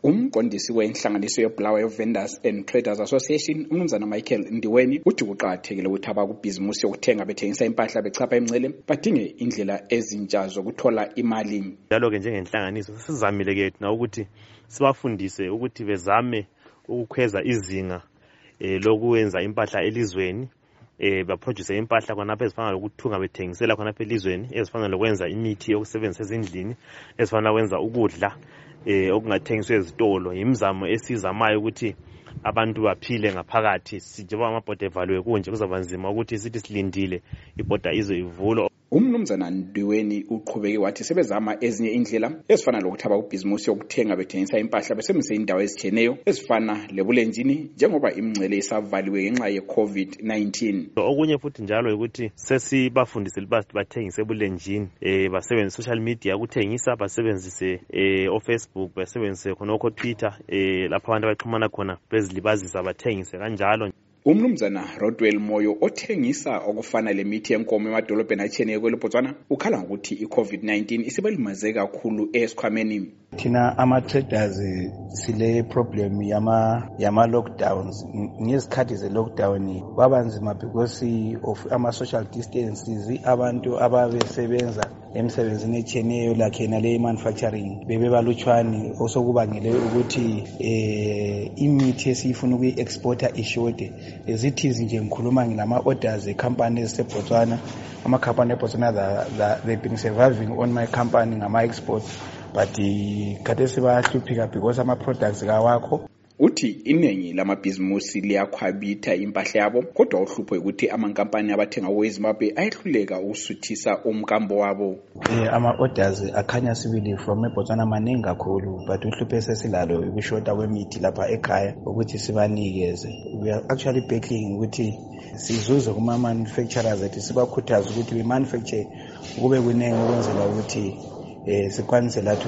Umqondisi wenhlanganiso yeBulawayo Vendors and Traders Association, uMnumzana Michael Ndiweni, uthi kuqakathekile ukuthi abakubhizimusi yokuthenga bethengisa impahla bechapha emncele badinge indlela ezintsha zokuthola imali. Njalo-ke njengenhlanganiso sizamile-ke na ukuthi sibafundise ukuthi bezame ukukhweza izinga lokwenza impahla elizweni, baproduce impahla khonapha ezifana lokuthunga bethengisela khonapha elizweni, ezifana lokwenza imithi yokusebenzisa ezindlini, ezifana lokwenza ukudla okungathengiswa ezitolo. Imizamo esizamayo ukuthi abantu baphile ngaphakathi. Sijoba amabhoda evaliwe kunje kuzaba nzima ukuthi sithi silindile ibhoda ize ivulwe. UMnumzana Ndiweni uqhubeke wathi sebezama ezinye indlela ezifana lokuthi abakubhizimusi yokuthenga bethengisa impahla besebenzise indawo ezitshiyeneyo ezifana lebulenjini njengoba imncele isavaliwe ngenxa ye-COVID-19. Okunye futhi njalo ukuthi sesibafundise bathengise ebulenjini, basebenzise social media ukuthengisa, basebenzise Facebook, basebenzise khonokho Twitter, lapho abantu baxhumana khona bezilibazisa bathengise kanjalo. UMnumzana Rodwell Moyo othengisa okufana lemithi yenkomo emadolobheni atshiyeneyo kweleBotswana ukhala ngokuthi i-COVID-19 isibalimaze kakhulu esikhwameni. Thina ama-traders sile problem yama-lockdowns. Ngezikhathi ze-lockdown kwabanzima because of ama-social distances. Abantu ababesebenza emsebenzini etshiyeneyo lakhe nale manufacturing bebebalutshwane, osokubangele ukuthi imithi esiyifuna ukuyi-exporta ishode. Zithi nje ngikhuluma ngilama-orders e-company eziseBotswana. Ama-company eBotswana they've been surviving on my company ngama-export, but khathesi bayahlupheka because ama-products kawakho. Uthi iningi lamabhizimusi liyakhwabitha impahla yabo, kodwa uhlupho ukuthi amankampani abathenga kweZimbabwe ayehluleka ukusuthisa umkambo wabo. Ama-orders akhanya sibili from eBotswana maningi kakhulu, but uhlupho esesilalo ukushoda kwemithi lapha ekhaya ukuthi sibanikeze. We are actually battling ukuthi sizuze kuma-manufacturers ethi sibakhuthaze ukuthi be-manufacture kube kuningi ukwenzela ukuthi sikwanise lathi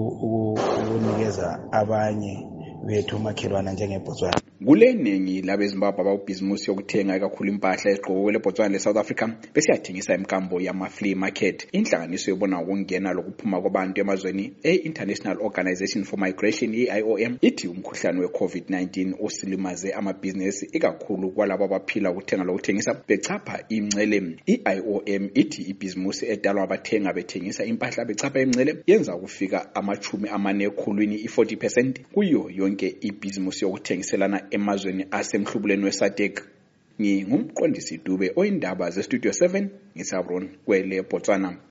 ukunikeza abanye bethu makhelwana njengeBotswana. Kule ningi labeZimbabwe abakubhizimusi yokuthenga kakhulu impahla ezigqoko kweleBotswana leSouth Africa besiyathengisa imkambo yama-flea market. Inhlanganiso yobona ukungena lokuphuma kwabantu emazweni e-International Organization for Migration, IOM, ithi umkhuhlane we-COVID-19 usilimaze amabhizinesi ikakhulu kwalabo abaphila ukuthenga lokuthengisa bechapha imncele. IOM ithi ibhizimusi edalwa abathenga bethengisa impahla bechapha imncele yenza ukufika 40% kuyo yonke ibhizimusi yokuthengiselana emazweni asemhlubuleni weSADC. Ngingumqondisi Dube oyindaba zeStudio 7 ngiSavron kweleBotswana.